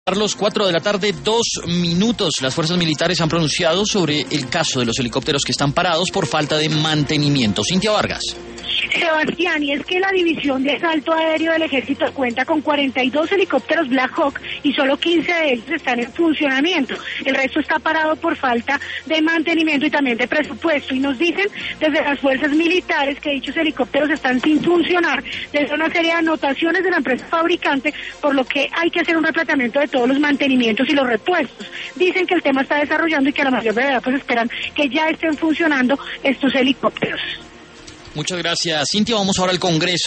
Carlos, 4 de la tarde, 2 minutos. Las fuerzas militares han pronunciado sobre el caso de los helicópteros que están parados por falta de mantenimiento. Cintia Vargas. Sebastián, y es que la División de Asalto Aéreo del Ejército cuenta con 42 helicópteros Black Hawk y solo 15 de ellos están en funcionamiento. El resto está parado por falta de mantenimiento y también de presupuesto. Y nos dicen desde las fuerzas militares que dichos helicópteros están sin funcionar desde una serie de anotaciones de la empresa fabricante, por lo que hay que hacer un replanteamiento de todos los mantenimientos y los repuestos. Dicen que el tema está desarrollando y que a la mayor brevedad pues esperan que ya estén funcionando estos helicópteros. Muchas gracias, Cintia. Vamos ahora al Congreso.